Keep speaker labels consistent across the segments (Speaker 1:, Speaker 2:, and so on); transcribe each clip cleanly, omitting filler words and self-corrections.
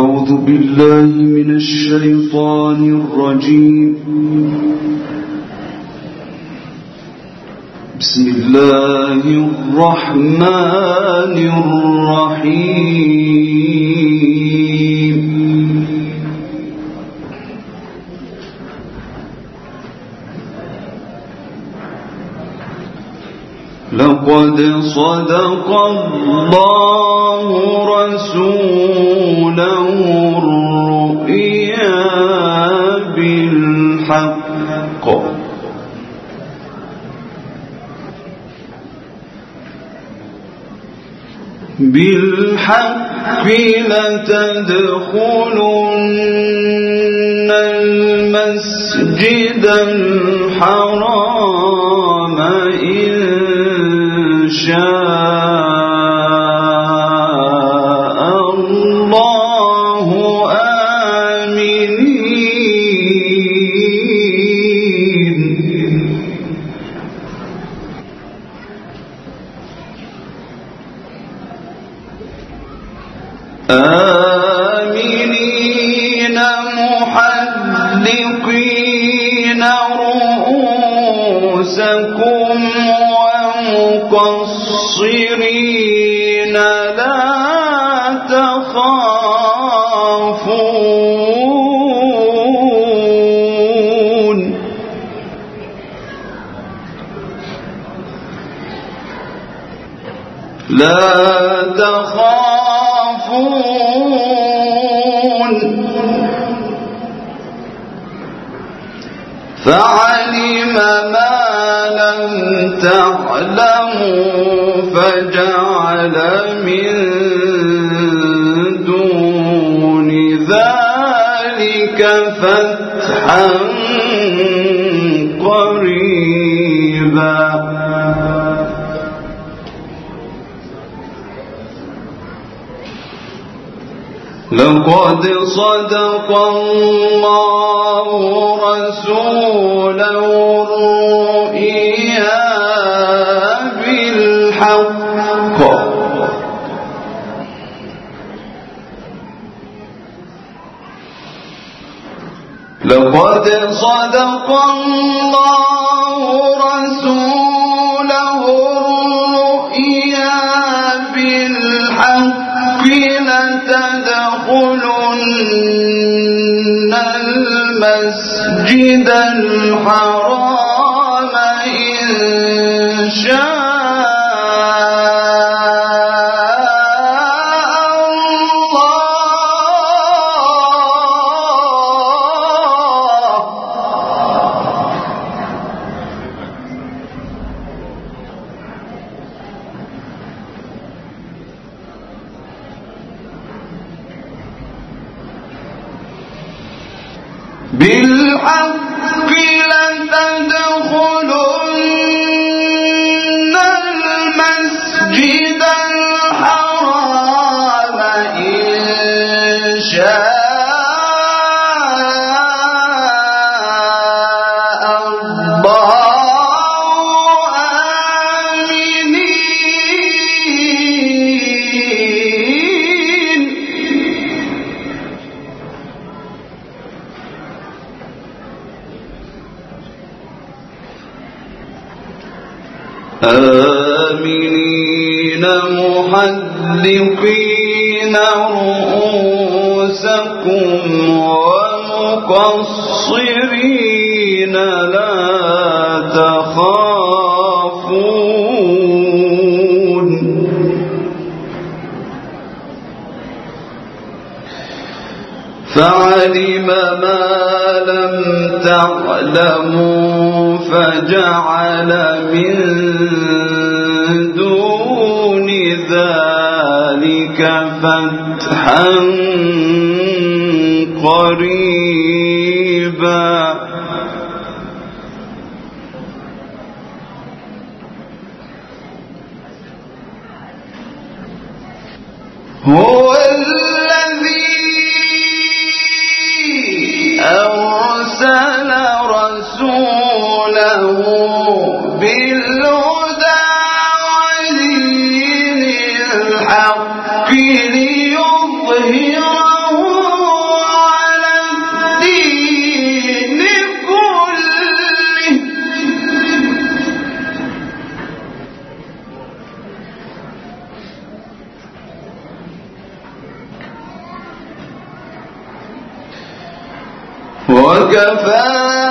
Speaker 1: أعوذ بالله من الشيطان الرجيم. بسم الله الرحمن الرحيم. لقد صدق الله رسوله الرؤيا بالحق لتدخلن المسجد الحرام إن شاء الله آمنين. آمنين محلقين رؤوسكم ومقصرين لا تخافون. لا تخافون. فعلم ما لم تعلموا فجعل من دون ذلك فتحا قريبا. لقد صدق الله رسوله الرؤيا بالحق لقد صدق الله رسوله الرؤيا بالحق لتدخلن المسجد الحرام إن شاء بالحق لتدخلن المسجد الحرام إن شاء الله آمنين محلقين رؤوسكم ومقصرين لا تخافون. فعلم ما لم تعلموا فجعل من دون ذلك فتحا قريبا. هو الذي أرسل رسوله بالهدى ودين الحق ليظهره وكفى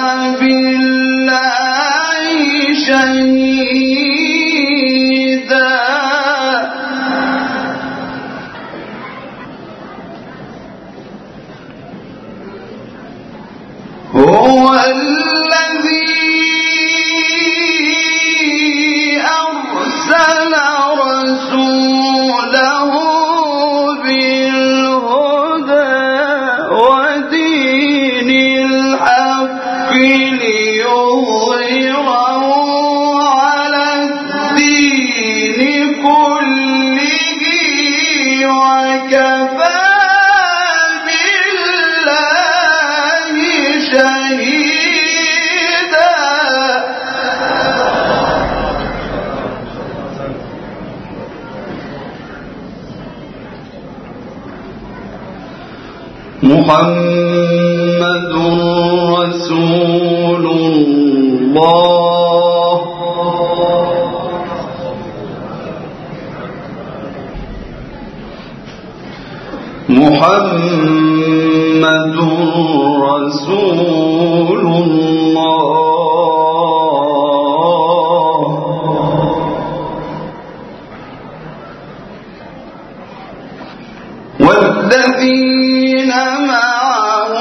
Speaker 1: بالله شهيدا هو الذي أرسل رسوله بالهدى ودين الحق ليظهره على الدين كله وكفى بالله شهيدا محمد رسول الله محمد رسول الله والذين معه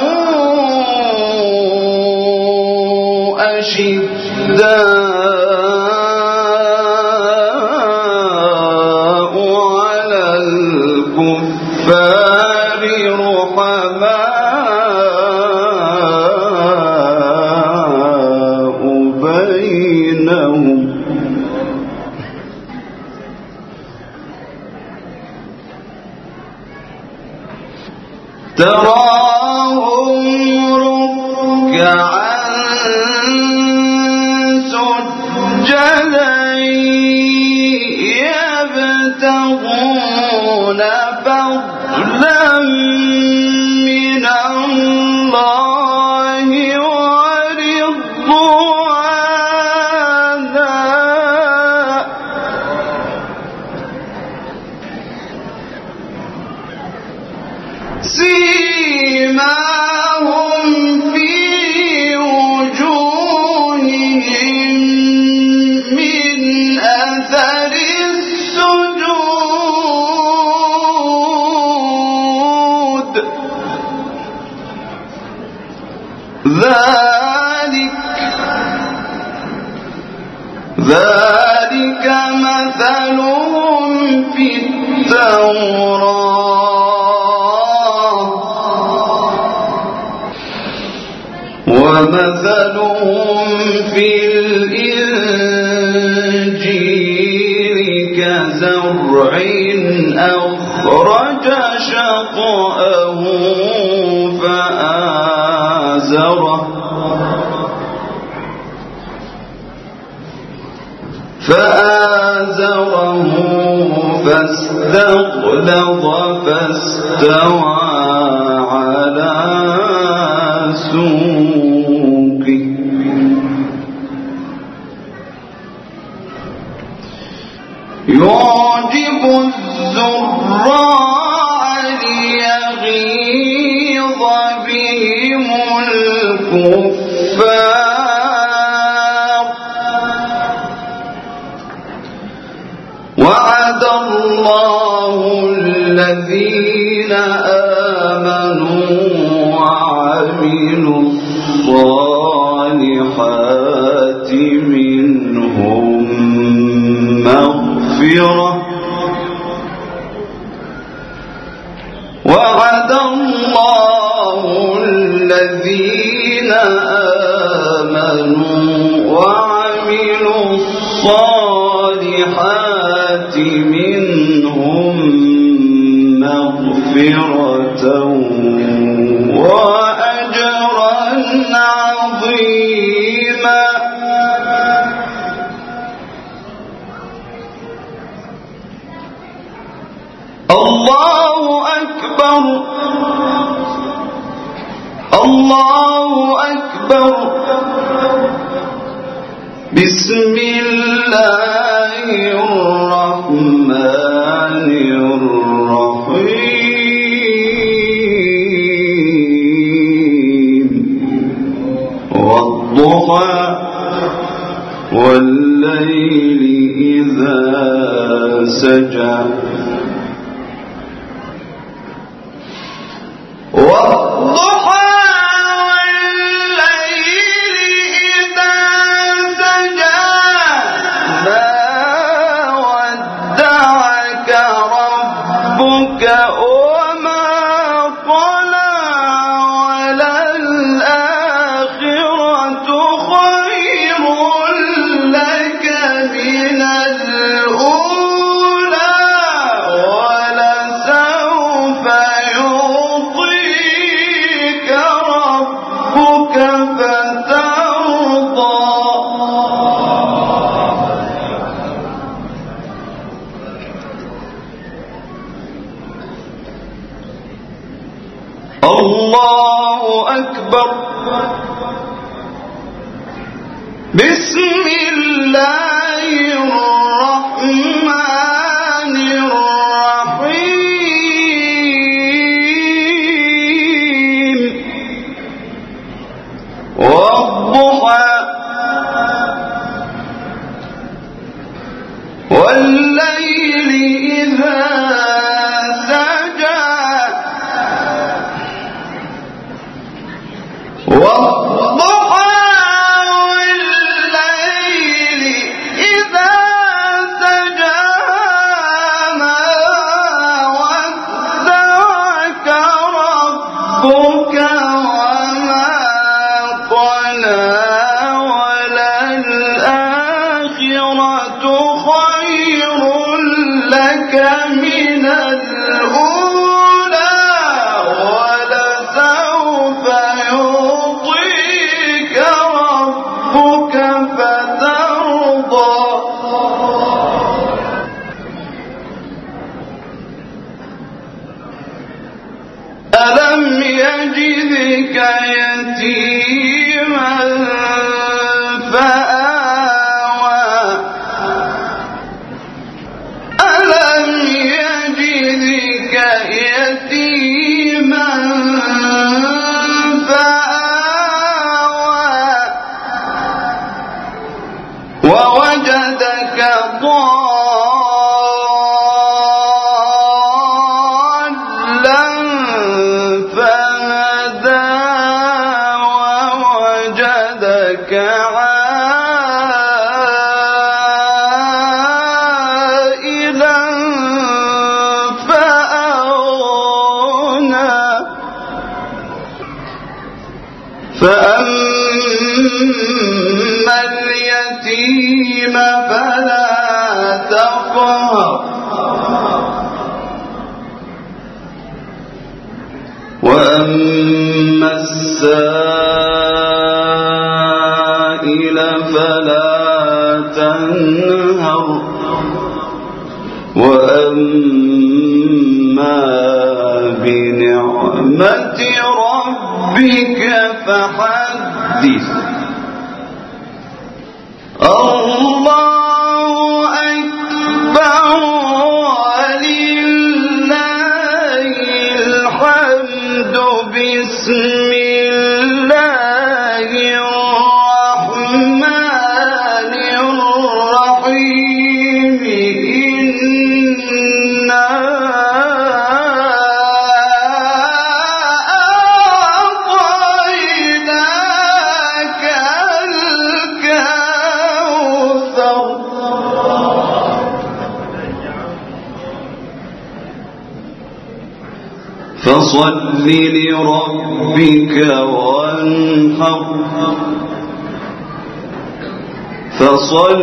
Speaker 1: أشداء على الكفار رحماء بينهم تراهم ركعا سجدا يبتغون فضلا من الله ورضوانا سيماهم في وجوههم من أثر السجود ذلك مثلهم في التوراة ومثلهم في الإنجيل كزرع أخرج شطأه فآزره فاستغلظ فاستوى على سوقه يعجب الزراع ليغيظ بهم الكفار وعد الله الذين آمنوا وعملوا الصالحات منهم مغفرة وعد الله الذين آمنوا وعملوا الصالحات منهم مغفرة وأجرا عظيما الله أكبر الله أكبر بسم الله الرحمن الرحيم سجى والضحى الله أكبر. بسم الله الرحمن الرحيم والضحى والليل إذا من الأولى ولسوف يعطيك ربك فترضى. ألم يجدك يتيما ووجدك ضالا فهدى ووجدك عائلا فأغنى. فأما اليتيم فلا تقهر وأما السائل فلا تنهر وأما بنعمة ربك فحدث. الله أكبر ولله الحمد. بسم الله الرحمن الرحيم إنا فصل لربك وانحر. فصل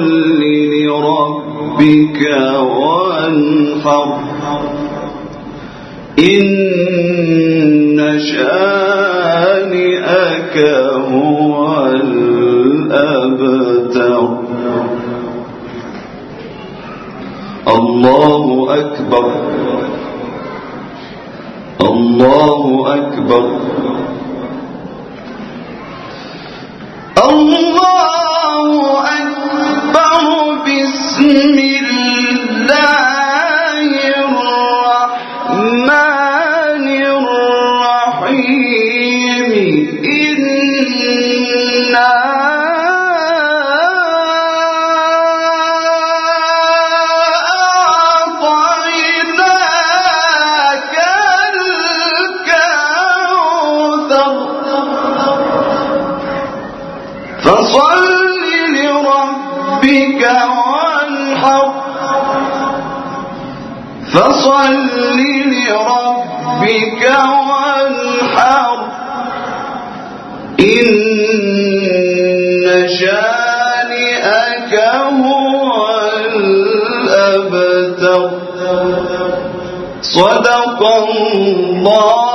Speaker 1: لربك وانحر إن شانئك هو الأبتر. الله أكبر. الله أكبر. الله أكبر. بسم الله الرحمن الرحيم إنا ربك وانحر إن شانئك هو الأبتر صدق الله